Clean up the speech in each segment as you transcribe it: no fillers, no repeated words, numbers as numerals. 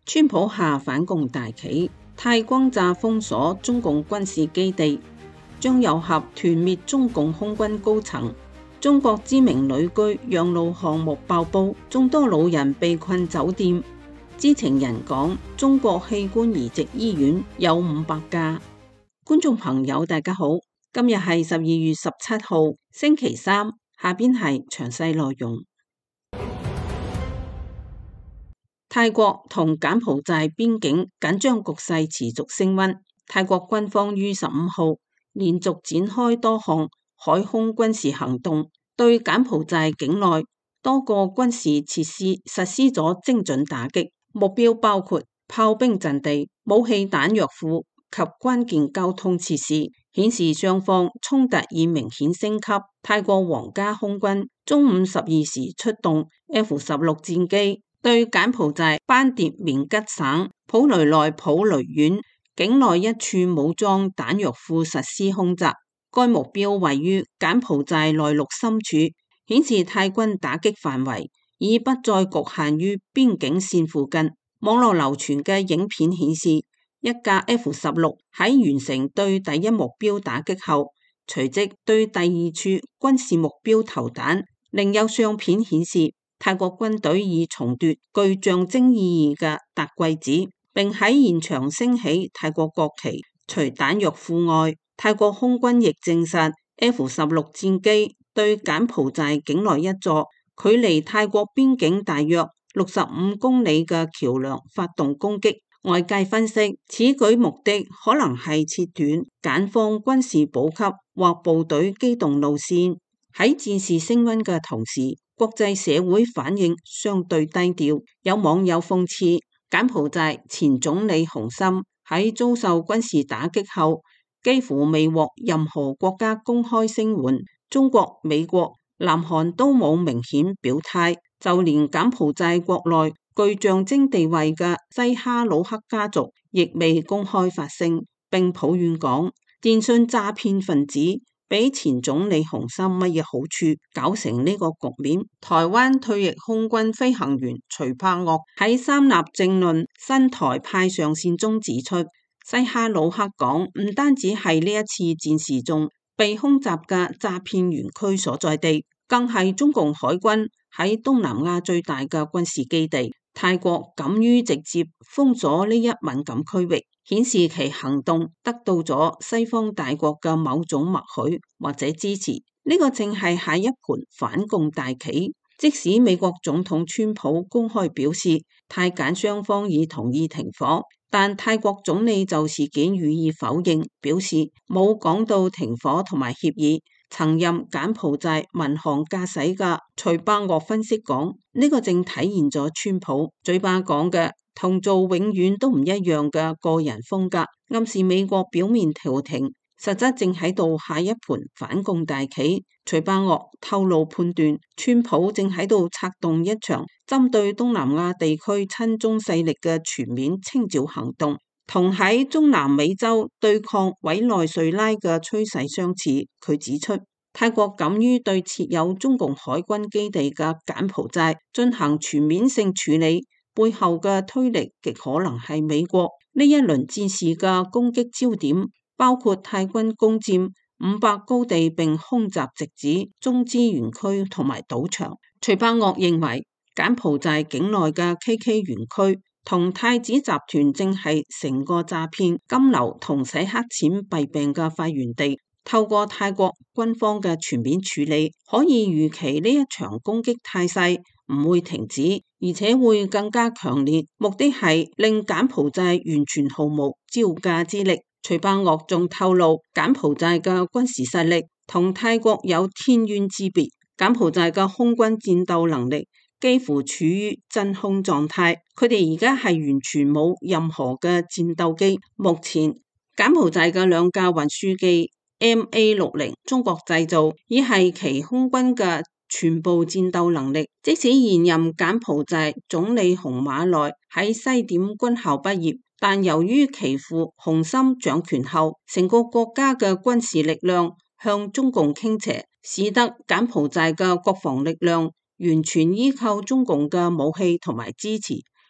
川普下反共大棋，泰轟炸封鎖中共軍事基地，張又俠團滅中共空軍高層。中國知名旅居養老項目爆煲，眾多老人被困酒店。知情人講，中國器官移植醫院有500家。觀眾朋友大家好，今日係12月17號星期三，下邊係詳細內容。泰國同柬埔寨邊境緊張局勢持續升溫，泰國軍方於15號連續展開多項海空軍事行動，對柬埔寨境內多個軍事設施實施咗精準打擊，目標包括炮兵陣地、武器彈藥庫及關鍵交通設施，顯示雙方衝突已明顯升級。泰國皇家空軍中午12時出動 F-16 戰機，對柬埔寨班迭明吉省普雷內普雷縣境內一處武裝彈藥庫實施空襲，該目標位於柬埔寨內陸深處，顯示泰軍打擊範圍已不再局限於邊境線附近。網絡流傳嘅影片顯示，一架 F-16 喺完成對第一目標打擊後，隨即對第二處軍事目標投彈。另有相片顯示，泰國軍隊已重奪具象徵意義嘅達貴子，並喺現場升起泰國國旗。除彈藥庫外，泰國空軍亦證實 F-16 戰機對柬埔寨境內一座距離泰國邊境大約65公里嘅橋樑發動攻擊。外界分析，此舉目的可能係切斷柬方軍事補給或部隊機動路線。喺戰事升溫嘅同時，國際社會反應相對低調。有網友諷刺，柬埔寨前總理洪森喺遭受軍事打擊後，幾乎未獲任何國家公開聲援。中國、美國、南韓都冇明顯表態，就連柬埔寨國內具象徵地位嘅西哈努克家族亦未公開發聲，並抱怨講，電信詐騙分子俾前總理洪森乜嘢好處，搞成呢個局面。台灣退役空軍飛行員徐柏岳喺三立政論新台派上線中指出，西哈努克港唔單止係呢一次戰事中被空襲嘅詐騙園區所在地，更係中共海軍喺東南亞最大嘅軍事基地。泰國敢於直接封鎖呢一敏感區域，顯示其行動得到咗西方大國嘅某種默許或者支持。呢個正係下一盤反共大棋。即使美國總統川普公開表示泰柬雙方已同意停火，但泰國總理就事件予以否認，表示冇講到停火同埋協議。曾任柬埔寨民航駕駛嘅徐柏岳分析講，呢個正體現咗川普嘴巴講嘅同做永遠都唔一樣嘅個人風格，暗示美國表面調停，實質正喺度下一盤反共大棋。徐柏岳透露判斷，川普正喺度策動一場針對東南亞地區親中勢力嘅全面清剿行動，同喺中南美洲對抗委內瑞拉嘅趨勢相似。佢指出，泰國敢於對設有中共海軍基地嘅柬埔寨進行全面性處理，背後嘅推力極可能係美國。呢一輪戰事嘅攻擊焦點包括泰軍攻佔500高地並空襲直指中資園區同埋賭場。徐柏岳認為，柬埔寨境內嘅 KK 園區同太子集團正係成個詐騙、金流同洗黑錢弊病嘅發源地。透過泰國軍方嘅全面處理，可以預期呢一場攻擊態勢唔會停止，而且會更加強烈。目的係令柬埔寨完全毫無招架之力。徐柏岳仲透露，柬埔寨嘅軍事實力同泰國有天淵之別。柬埔寨嘅空軍戰鬥能力幾乎處於真空狀態，佢哋而家係完全冇任何嘅戰鬥機。目前柬埔寨嘅2架運輸機 MA-60 中國製造，已係其空軍嘅全部戰鬥能力。即使現任柬埔寨總理洪馬內喺西點軍校畢業，但由於其父洪森掌權後，成個國家嘅軍事力量向中共傾斜，使得柬埔寨嘅國防力量完全依靠中共嘅武器同埋支持，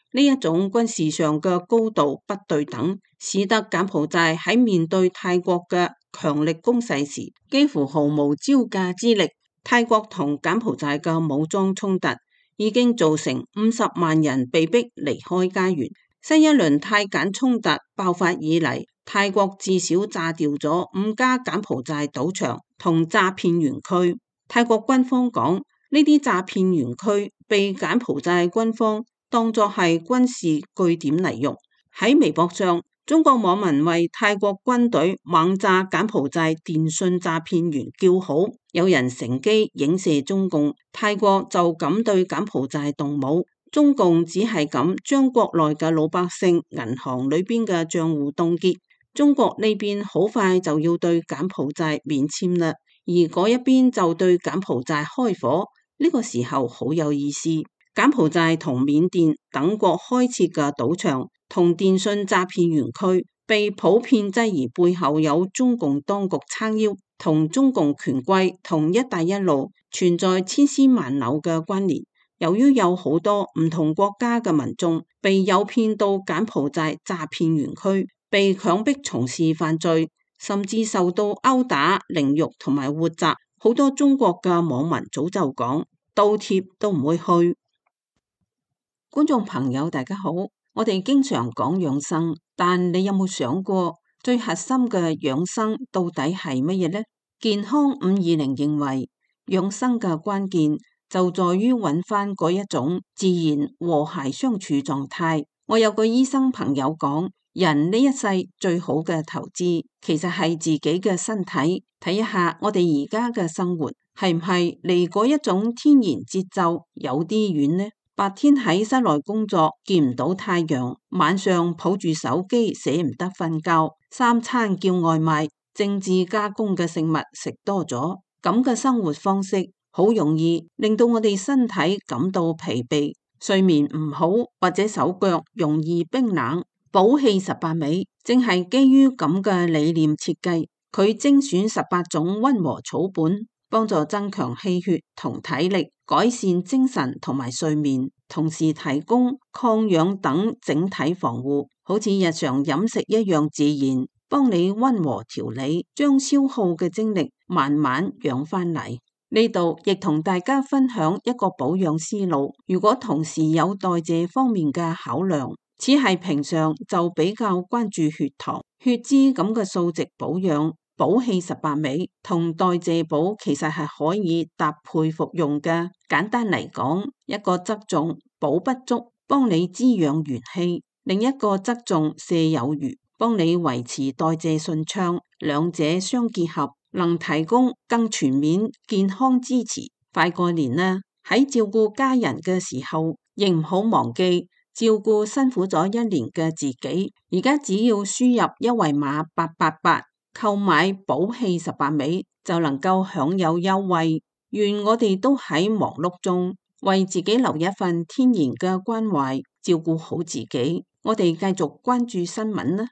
呢一種軍事上嘅高度不對等，使得柬埔寨喺面對泰國嘅強力攻勢時，幾乎毫無招架之力。泰國同柬埔寨嘅武裝衝突已經造成50萬人被逼離開家園。新一輪泰柬衝突爆發以嚟，泰國至少炸掉咗5家柬埔寨賭場同詐騙園區。泰國軍方講，呢啲詐騙園區被柬埔寨軍方當作係軍事據點嚟用。喺微博上，中國網民為泰國軍隊猛炸柬埔寨電信詐騙園叫好，有人乘機影射中共，泰國就咁對柬埔寨動武，中共只係咁將國內嘅老百姓銀行裏邊嘅賬戶凍結，中國呢邊好快就要對柬埔寨免簽啦，而嗰一邊就對柬埔寨開火，呢個時候好有意思。柬埔寨同緬甸等國開設嘅賭場同電信詐騙園區被普遍質疑背後有中共當局撐腰，同中共權貴同一帶一路存在千絲萬縷嘅關聯。由於有好多唔同國家嘅民眾被誘騙到柬埔寨詐騙園區，被強迫從事犯罪，甚至受到毆打、凌辱同埋活摘，好多中國嘅網民早就講倒貼都唔會去。觀眾朋友大家好，我哋經常講養生，但你有冇想過最核心嘅養生到底係乜嘢呢？健康520認為，養生嘅關鍵就在於揾翻嗰一種自然和諧相處狀態。我有個醫生朋友講，人呢一世最好嘅投資其實係自己嘅身體。睇一下我哋而家嘅生活係唔係離嗰一種天然節奏有啲遠呢？白天喺室內工作見唔到太陽，晚上抱住手機捨唔得瞓覺，3餐叫外賣，精緻加工嘅食物食多咗，咁嘅生活方式好容易令到我哋身體感到疲憊，睡眠唔好或者手腳容易冰冷。補氣18味正係基於咁嘅理念設計，佢精選18種溫和草本，幫助增強氣血同體力，改善精神同埋睡眠，同時提供抗氧等整體防護，好似日常飲食一樣自然，幫你溫和調理，將消耗嘅精力慢慢養翻嚟。呢度亦同大家分享一個保養思路，如果同時有代謝方面嘅考量，只係平常就比較關注血糖、血脂咁嘅數值保養。補氣18味同代謝補其實係可以搭配服用嘅。簡單嚟講，一個側重補不足，幫你滋養元氣；另一個側重瀉有餘，幫你維持代謝順暢。兩者相結合，能提供更全面健康支持。快過年啦，喺照顧家人嘅時候，亦唔好忘記照顧辛苦咗一年嘅自己。而家只要輸入一維碼888。購買補氣18味就能夠享有優惠。願我哋都喺忙碌中為自己留一份天然嘅關懷，照顧好自己。我哋繼續關注新聞啦。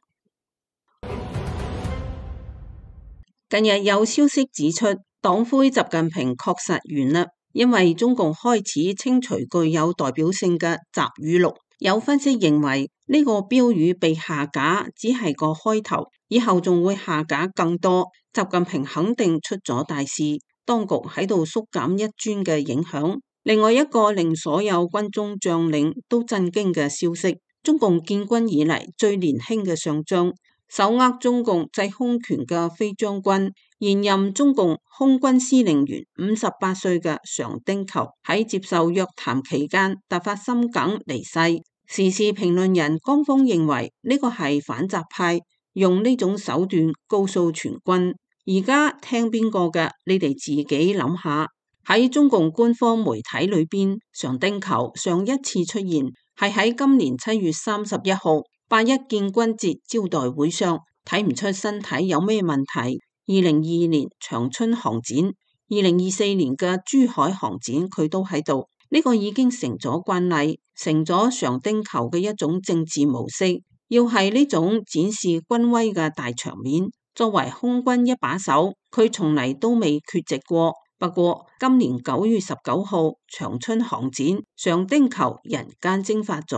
近日有消息指出，黨魁習近平確實完啦，因為中共開始清除具有代表性嘅習語錄。有分析認為，呢個標語被下架只係個開頭，以後仲會下架更多。習近平肯定出咗大事，當局喺度縮減一尊嘅影響。另外一個令所有軍中將領都震驚嘅消息，中共建軍以嚟最年輕嘅上將，手握中共制空權嘅飛將軍，現任中共空軍司令員58歲嘅常丁球喺接受約談期間突發心梗離世。時事評論人江峰認為呢個係反習派用呢種手段告訴全軍，而家聽邊個嘅？你哋自己諗下。喺中共官方媒體裏邊，常丁球上一次出現係喺今年7月31號8.1建軍節招待會上，睇唔出身體有咩問題。2022年長春航展、2024年嘅珠海航展佢都喺度，呢個已經成咗慣例，成咗常丁球嘅一種政治模式。要係呢種展示軍威嘅大場面，作為空軍一把手，佢從嚟都未缺席過。不過今年9月19號長春航展，常丁球人間蒸發咗。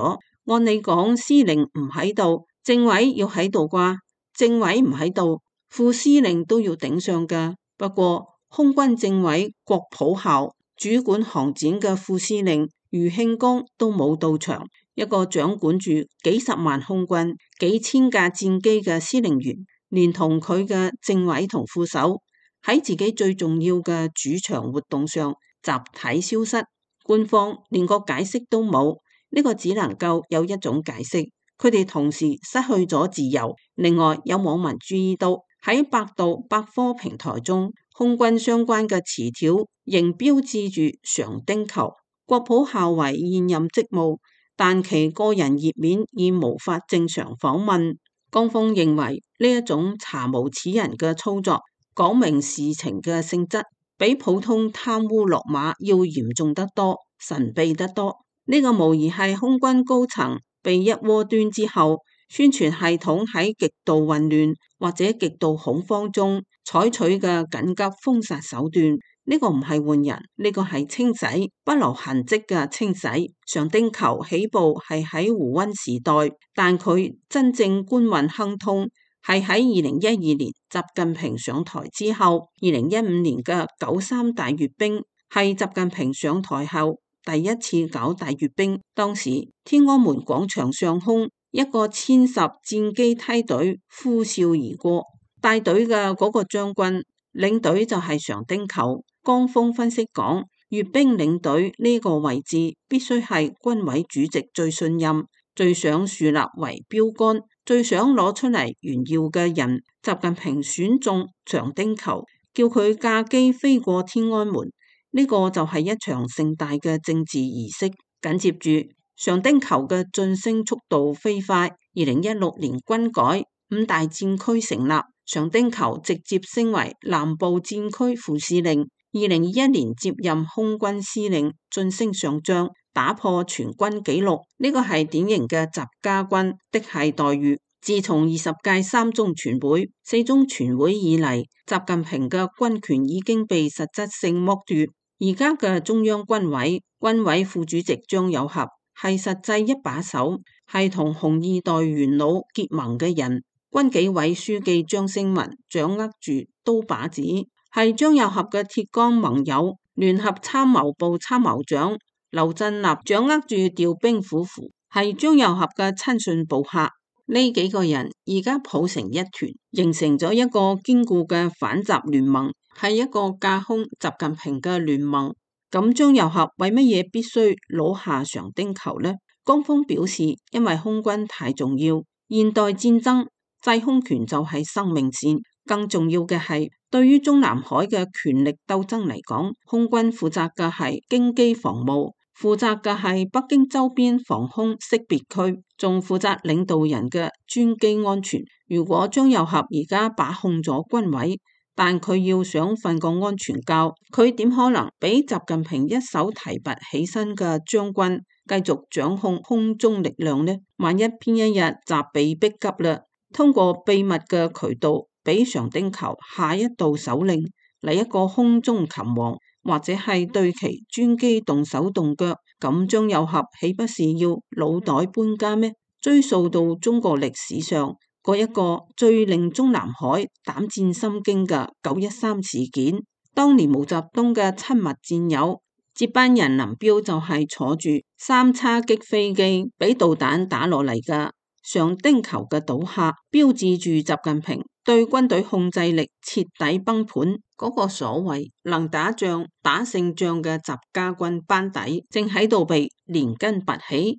按理講司令唔喺度，政委要喺度啩？政委唔喺度，副司令都要頂上噶。不過空軍政委郭普校、主管航展嘅副司令余慶光都冇到場。一個掌管住幾十萬空軍、幾千架戰機嘅司令員，連同佢嘅政委同副手，喺自己最重要嘅主場活動上集體消失，官方連個解釋都冇。呢個只能夠有一種解釋，佢哋同時失去咗自由。另外有網民注意到喺百度百科平台中，空軍相關嘅詞條仍標誌住常丁球。郭普校為現任職務，但其個人頁面已無法正常訪問。江峰認為呢一種查無此人嘅操作，講明事情嘅性質比普通貪污落馬要嚴重得多、神秘得多。呢個無疑係空軍高層被一鍋端之後，宣傳系統喺極度混亂或者極度恐慌中採取嘅緊急封殺手段。呢個唔係換人，呢個係清洗，不留痕跡嘅清洗。常丁球起步係喺胡溫時代，但佢真正官運亨通係喺2012年習近平上台之後。2015年嘅93大閱兵係習近平上台後第一次搞大閱兵，當時天安門廣場上空一個殲十戰機梯隊呼嘯而過，帶隊嘅嗰個將軍領隊就係常丁球。江峰分析講，閱兵領隊呢個位置必須係軍委主席最信任、最想樹立為標杆、最想攞出嚟炫耀嘅人。習近平選中常丁球，叫佢駕機飛過天安門，呢個就係一場盛大嘅政治儀式。緊接住常丁球嘅晉升速度飛快，2016年軍改5大戰區成立，常丁球直接升為南部戰區副司令。2021年接任空軍司令，晉升上將，打破全軍紀錄。呢個係典型嘅習家軍嫡系待遇。自從20屆3中全會、4中全會以嚟，習近平嘅軍權已經被實質性剝奪。而家嘅中央軍委副主席張又俠係實際一把手，係同紅二代元老結盟嘅人。軍紀委書記張升文掌握住刀把子，係張又俠嘅鐵桿盟友。聯合參謀部參謀長劉振立掌握住調兵符符，係張又俠嘅親信部下。呢幾個人而家抱成一團，形成咗一個堅固嘅反習聯盟，係一個架空習近平嘅聯盟。咁張又俠為乜嘢必須攞下常丁球呢？江峰表示，因為空軍太重要，現代戰爭制空權就係生命線。更重要嘅係，對於中南海嘅權力鬥爭嚟講，空軍負責嘅係京機防務，負責嘅係北京周邊防空識別區，仲負責領導人嘅專機安全。如果張又俠而家把控咗軍委，但佢要想瞓個安全覺，佢點可能俾習近平一手提拔起身嘅將軍繼續掌控空中力量呢？萬一邊一日習被逼急啦，通過秘密嘅渠道俾常丁球下一道手令嚟一個空中擒王，或者係對其專機動手動腳，咁張又俠豈不是要腦袋搬家咩？追溯到中國歷史上嗰一個最令中南海膽戰心驚嘅913事件，當年毛澤東嘅親密戰友接班人林彪就係坐住3叉戟飛機俾導彈打落嚟嘅。常丁球嘅倒下，標誌住習近平對軍隊控制力徹底崩盤。嗰個所謂能打仗打勝仗嘅習家軍班底，正喺度被連根拔起。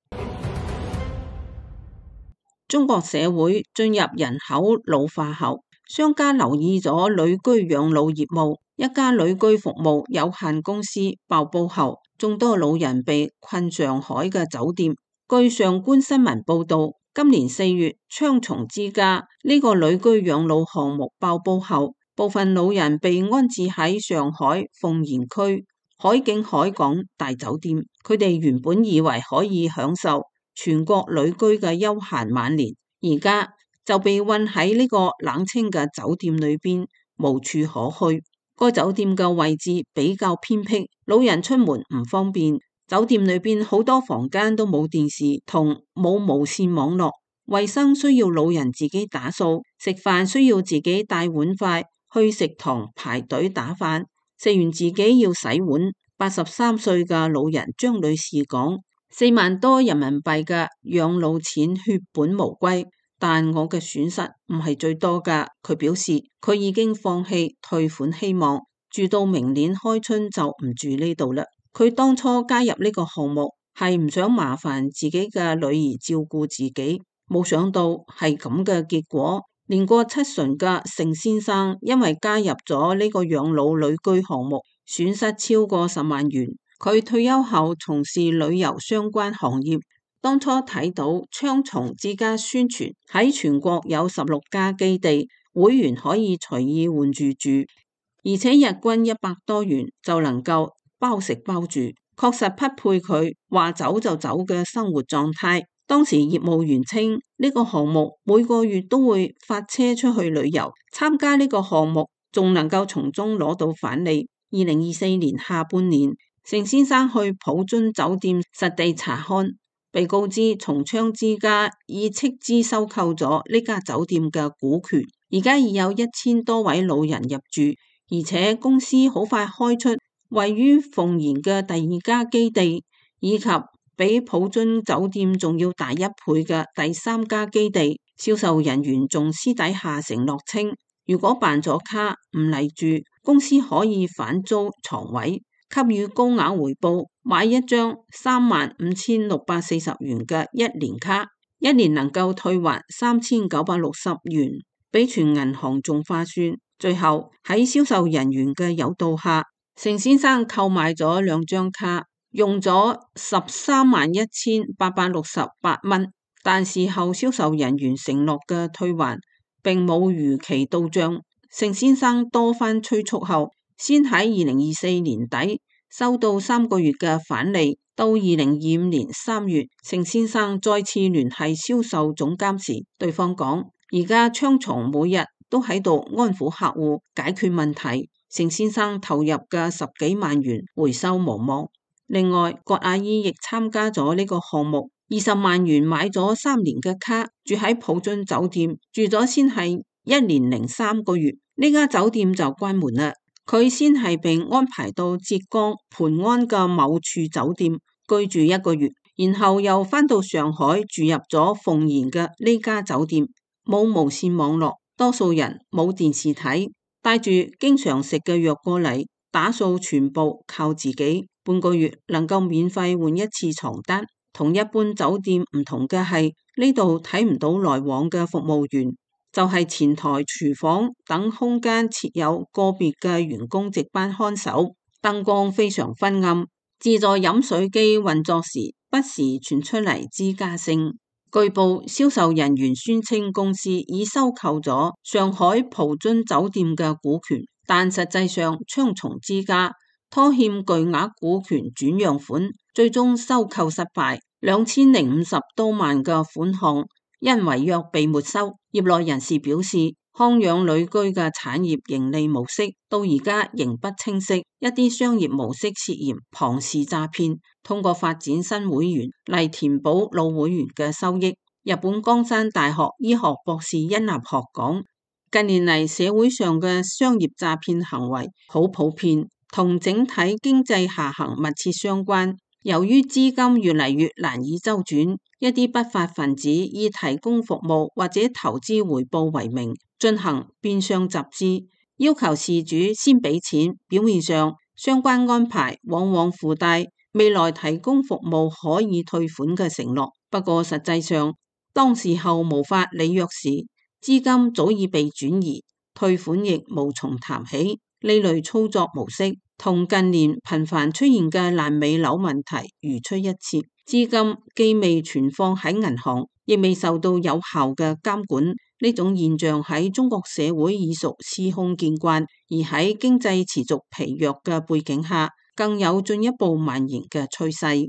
中國社會進入人口老化後，商家留意咗旅居養老業務。一家旅居服務有限公司爆煲後，眾多老人被困上海嘅酒店。據上官新聞報道，今年4月，雙重之家呢個旅居養老項目爆煲後，部分老人被安置喺上海奉賢區海景海港大酒店。佢哋原本以為可以享受全國旅居嘅休閒晚年，而家就被困喺呢個冷清嘅酒店裏邊，無處可去。該酒店嘅位置比較偏僻，老人出門唔方便， 酒店裏邊好多房間都冇電視同冇無線網絡，衛生需要老人自己打掃，食飯需要自己帶碗筷去食堂排隊打飯，食完自己要洗碗。83歲嘅老人張女士講，4萬多人民幣嘅養老錢血本無歸，但我嘅損失唔係最多㗎。佢表示佢已經放棄退款希望，住到明年開春就唔住呢度啦。佢當初加入呢個項目係唔想麻煩自己嘅女兒照顧自己，冇想到係咁嘅結果。年過70歲嘅盛先生因為加入咗呢個養老旅居項目，損失超過10萬元。佢退休後從事旅遊相關行業，當初睇到雙重之家宣傳喺全國有16家基地，會員可以隨意換住，而且日均100多元就能夠包食包住，確實匹配佢話走就走嘅生活狀態。當時業務員稱呢個項目每個月都會發車出去旅遊，參加呢個項目仲能夠從中攞到返利。2024年下半年，盛先生去普津酒店實地查看，被告知松昌之家已斥資收購咗呢家酒店嘅股權，而家已有1000多位老人入住，而且公司好快開出位於奉賢嘅第2家基地，以及比普津酒店仲要大1倍嘅第3家基地。銷售人員仲私底下承諾稱，如果辦咗卡唔嚟住，公司可以返租床位，給予高額回報。買一張35,640元嘅1年卡，1年能夠退還3960元，比全銀行仲划算。最後喺銷售人員嘅誘導下，盛先生購買咗2張卡，用咗131868蚊，但事後銷售人員承諾嘅退還並冇如期到賬。盛先生多番催促後，先喺2024年底收到3個月嘅返利。到2025年3月，盛先生再次聯繫銷售總監時，對方講而家昌松每日都喺度安撫客戶解決問題。盛先生投入嘅10幾萬元回收無望。另外，郭阿姨亦參加咗呢個項目，20萬元買咗3年嘅卡，住喺普津酒店，住咗先係1年零3個月，呢家酒店就關門啦。佢先係被安排到浙江盤安嘅某處酒店居住1個月，然後又返到上海住入咗奉賢嘅呢家酒店，冇無線網絡，多數人冇電視睇，帶住經常食嘅藥過嚟，打掃全部靠自己。半個月能夠免費換1次床單。同一般酒店唔同嘅係，呢度睇唔到來往嘅服務員，就係前台、廚房等空間設有個別嘅員工值班看守，燈光非常昏暗。自助飲水機運作時，不時傳出嚟吱嘎聲。據報，銷售人員宣稱公司已收購咗上海普津酒店嘅股權，但實際上昌松之家拖欠巨額股權轉讓款，最終收購失敗，2050多萬嘅款項因違約被沒收。業內人士表示，康養旅居嘅產業盈利模式到而家仍不清晰，一啲商業模式涉嫌龐氏詐騙，通過發展新會員嚟填補老會員嘅收益。日本江山大學醫學博士殷立學講，近年嚟社會上嘅商業詐騙行為好普遍，同整體經濟下行密切相關。由於資金越嚟越難以周轉，一啲不法分子以提供服務或者投資回報為名，進行變相集資，要求事主先俾錢。表面上相關安排往往附帶未來提供服務可以退款嘅承諾，不過實際上當事後無法履約時，資金早已被轉移，退款亦無從談起。呢類操作模式同近年頻繁出現嘅爛尾樓問題如出一轍，資金既未存放喺銀行，亦未受到有效嘅監管。呢種現象喺中國社會已屬司空見慣，而喺經濟持續疲弱嘅背景下，更有進一步蔓延嘅趨勢。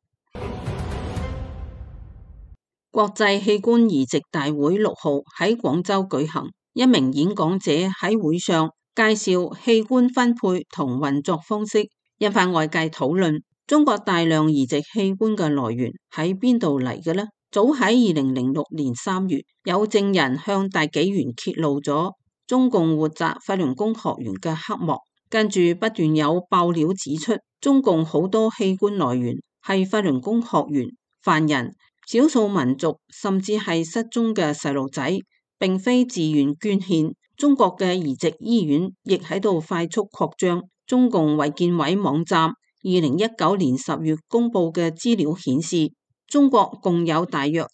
國際器官移植大會6號喺廣州舉行，一名演講者喺會上介紹器官分配同運作方式，引發外界討論。 中國大量移植器官嘅來源喺邊度嚟嘅呢？早喺2006年3月，有證人向大紀元揭露咗中共活摘法輪功學員嘅黑幕，跟住不斷有爆料指出，中共好多器官來源係法輪功學員、犯人、少數民族，甚至係失蹤嘅細路仔，並非自願捐獻。中國嘅移植醫院亦喺度快速擴張。中共衛健委網站2019年10月公布嘅資料顯示，中國共有大約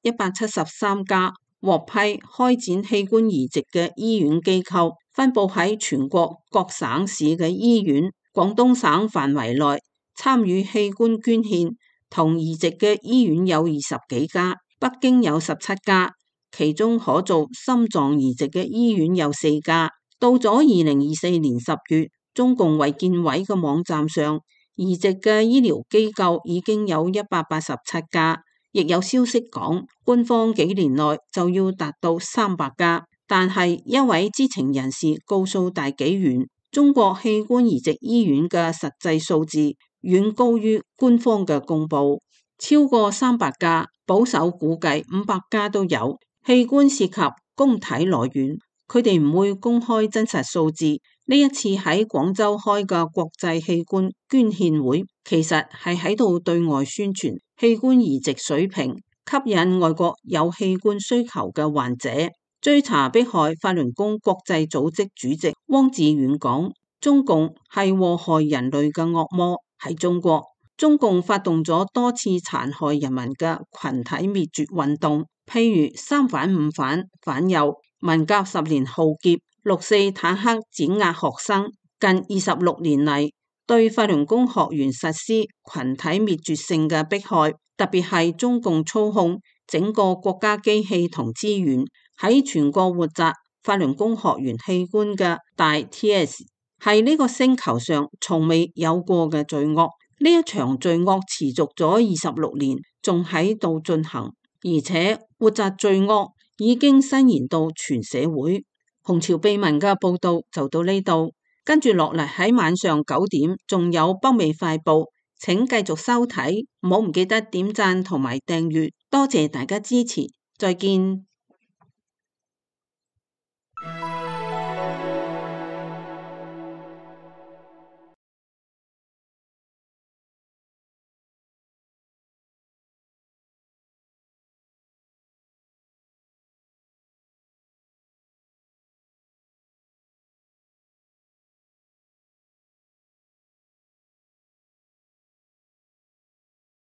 173家獲批開展器官移植嘅醫院機構，分布喺全國各省市嘅醫院。廣東省範圍內參與器官捐獻同移植嘅醫院有20幾家，北京有17家，其中可做心臟移植嘅醫院有4家。到咗2024年10月，中共衛健委嘅網站上，移植嘅醫療機構已經有187家，亦有消息講，官方幾年內就要達到300家。但係一位知情人士告訴大紀元，中國器官移植醫院嘅實際數字遠高於官方嘅公佈，超過300家，保守估計500家都有。器官涉及供體來源，佢哋唔會公開真實數字。呢一次喺廣州開嘅國際器官捐獻會，其實係喺度對外宣傳器官移植水平，吸引外國有器官需求嘅患者。追查迫害法輪功國際組織主席汪志遠講，中共係禍害人類嘅惡魔。喺中國，中共發動咗多次殘害人民嘅群體滅絕運動，譬如三反五反、反右、文革10年浩劫、6·4坦克碾壓學生，近26年嚟對法輪功學員實施群體滅絕性嘅迫害，特別係中共操控整個國家機器同資源，喺全國活摘法輪功學員器官嘅大 TS， 係呢個星球上從未有過嘅罪惡。呢一場罪惡持續咗26年，仲喺度進行，而且活摘罪惡已經伸延到全社會。紅潮秘聞嘅報道就到呢度，跟住落嚟喺晚上9點仲有北美快報，請繼續收睇，唔好唔記得點讚同埋訂閱，多謝大家支持，再見。